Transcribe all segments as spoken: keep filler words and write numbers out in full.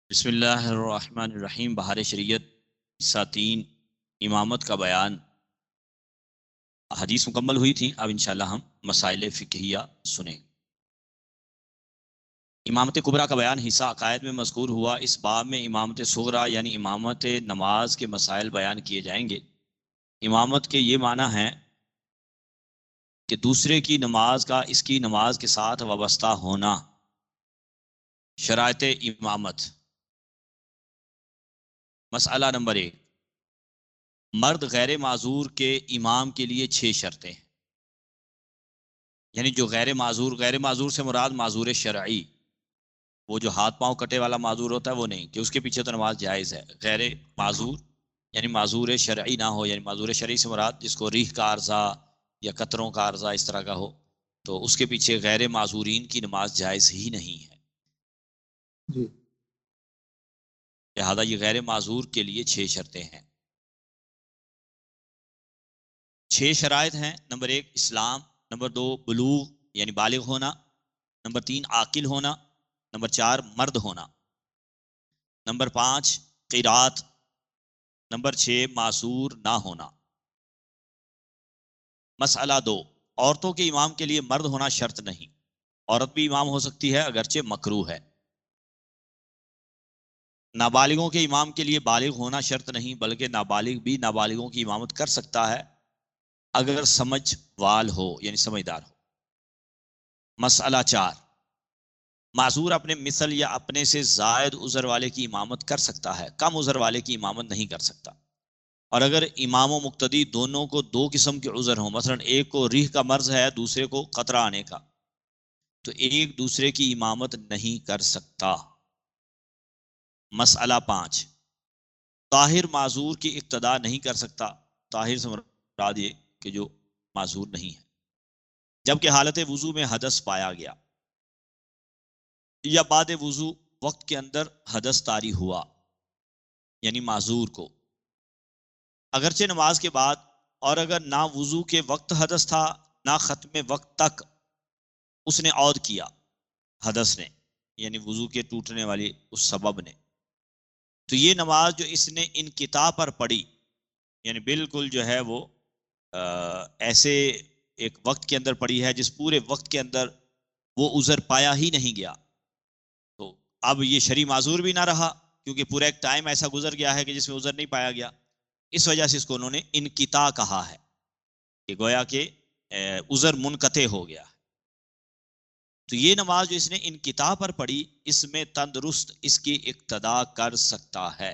بسم اللہ الرحمن الرحیم۔ بہار شریعت حصہ تین، امامت کا بیان۔ حدیث مکمل ہوئی تھی، اب انشاءاللہ ہم مسائل فقہیہ سنیں۔ امامت کبریٰ کا بیان حصہ عقائد میں مذکور ہوا۔ اس باب میں امامت صغریٰ یعنی امامت نماز کے مسائل بیان کیے جائیں گے۔ امامت کے یہ معنی ہیں کہ دوسرے کی نماز کا اس کی نماز کے ساتھ وابستہ ہونا۔ شرائط امامت۔ مسئلہ نمبر ایک، مرد غیر معذور کے امام کے لیے چھ شرطیں ہیں۔ یعنی جو غیر معذور، غیر معذور سے مراد معذور شرعی، وہ جو ہاتھ پاؤں کٹے والا معذور ہوتا ہے وہ نہیں، کہ اس کے پیچھے تو نماز جائز ہے۔ غیر معذور یعنی معذور شرعی نہ ہو، یعنی معذور شرعی سے مراد جس کو ریح کا عارضہ یا قطروں کا عارضہ اس طرح کا ہو، تو اس کے پیچھے غیر معذورین کی نماز جائز ہی نہیں ہے جی۔ لہذا یہ غیر معذور کے لیے چھ شرطیں ہیں۔ چھ شرائط ہیں۔ نمبر ایک اسلام، نمبر دو بلوغ یعنی بالغ ہونا، نمبر تین عاقل ہونا، نمبر چار مرد ہونا، نمبر پانچ قرات، نمبر چھ معذور نہ ہونا۔ مسئلہ دو، عورتوں کے امام کے لیے مرد ہونا شرط نہیں، عورت بھی امام ہو سکتی ہے اگرچہ مکروہ ہے۔ نابالغوں کے امام کے لیے بالغ ہونا شرط نہیں، بلکہ نابالغ بھی نابالغوں کی امامت کر سکتا ہے اگر سمجھ وال ہو یعنی سمجھدار ہو۔ مسئلہ چار، معذور اپنے مثل یا اپنے سے زائد عذر والے کی امامت کر سکتا ہے، کم عذر والے کی امامت نہیں کر سکتا۔ اور اگر امام و مقتدی دونوں کو دو قسم کے عذر ہوں، مثلا ایک کو ریح کا مرض ہے، دوسرے کو قطرہ آنے کا، تو ایک دوسرے کی امامت نہیں کر سکتا۔ مسئلہ پانچ، طاہر معذور کی اقتداء نہیں کر سکتا۔ طاہر سے مراد یہ کہ جو معذور نہیں ہے، جبکہ حالت وضو میں حدث پایا گیا یا بعد وضو وقت کے اندر حدث طاری ہوا، یعنی معذور کو اگرچہ نماز کے بعد، اور اگر نہ وضو کے وقت حدث تھا نہ ختم وقت تک اس نے عود کیا حدث نے، یعنی وضو کے ٹوٹنے والی اس سبب نے، تو یہ نماز جو اس نے انقطاع پر پڑھی، یعنی بالکل جو ہے وہ ایسے ایک وقت کے اندر پڑی ہے جس پورے وقت کے اندر وہ عذر پایا ہی نہیں گیا، تو اب یہ شرعی معذور بھی نہ رہا، کیونکہ پورا ایک ٹائم ایسا گزر گیا ہے کہ جس میں عذر نہیں پایا گیا۔ اس وجہ سے اس کو انہوں نے انقطاع کہا ہے، کہ گویا کہ عذر منقطع ہو گیا۔ تو یہ نماز جو اس نے انقطاع پر پڑھی، اس میں تندرست اس کی اقتداء کر سکتا ہے۔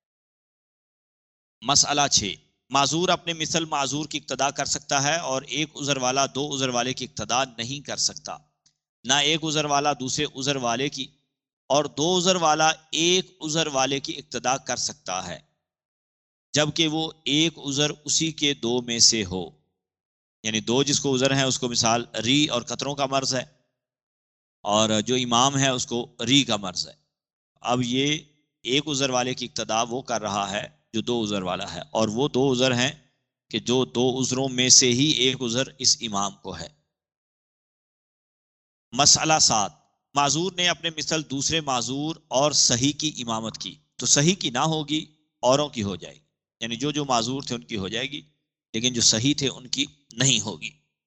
مسئلہ چھ، معذور اپنے مثل معذور کی اقتداء کر سکتا ہے، اور ایک عذر والا دو عذر والے کی اقتداء نہیں کر سکتا، نہ ایک عذر والا دوسرے عذر والے کی، اور دو عذر والا ایک عذر والے کی اقتداء کر سکتا ہے جبکہ وہ ایک عذر اسی کے دو میں سے ہو، یعنی دو جس کو عذر ہیں اس کو مثال ری اور قطروں کا مرض ہے، اور جو امام ہے اس کو ری کا مرض ہے۔ اب یہ ایک عذر والے کی اقتداء وہ کر رہا ہے جو دو عذر والا ہے، اور وہ دو عذر ہیں کہ جو دو عذروں میں سے ہی ایک عذر اس امام کو ہے۔ مسئلہ سات، معذور نے اپنے مثل دوسرے معذور اور صحیح کی امامت کی، تو صحیح کی نہ ہوگی، اوروں کی ہو جائے گی، یعنی جو جو معذور تھے ان کی ہو جائے گی، لیکن جو صحیح تھے ان کی نہیں ہوگی۔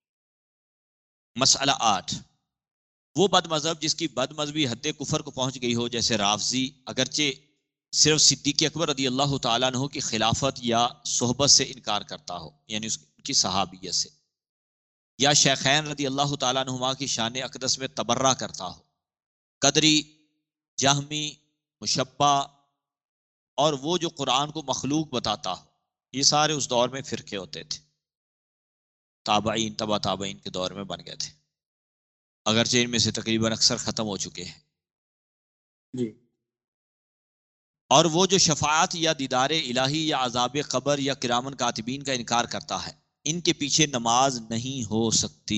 مسئلہ آٹھ، وہ بد مذہب جس کی بد مذہبی حد کفر کو پہنچ گئی ہو، جیسے رافضی، اگرچہ صرف صدیق اکبر رضی اللہ تعالیٰ عنہ کی خلافت یا صحبت سے انکار کرتا ہو، یعنی اس کی صحابیت سے، یا شیخین رضی اللہ تعالیٰ عنہما کی شان اقدس میں تبرہ کرتا ہو، قدری، جہمی، مشبہ، اور وہ جو قرآن کو مخلوق بتاتا ہو، یہ سارے اس دور میں فرقے ہوتے تھے، تابعین تبع تابعین کے دور میں بن گئے تھے، اگرچہ ان میں سے تقریباً اکثر ختم ہو چکے ہیں۔ جی۔ اور وہ جو شفاعت یا دیدار الہی یا عذاب قبر یا کرامن کاتبین کا انکار کرتا ہے، ان کے پیچھے نماز نہیں ہو سکتی۔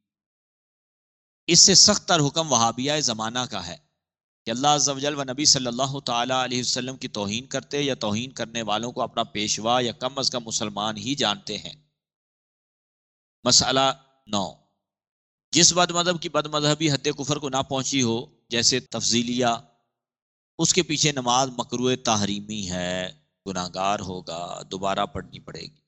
اس سے سخت تر حکم وہابیہ زمانہ کا ہے کہ اللہ عز و جل و نبی صلی اللہ تعالیٰ علیہ وسلم کی توہین کرتے یا توہین کرنے والوں کو اپنا پیشوا یا کم از کم مسلمان ہی جانتے ہیں۔ مسئلہ نو، جس بد مذہب کی بد مذہبی حد کفر کو نہ پہنچی ہو، جیسے تفضیلیہ، اس کے پیچھے نماز مکروہ تحریمی ہے، گناہگار ہوگا، دوبارہ پڑھنی پڑے گی۔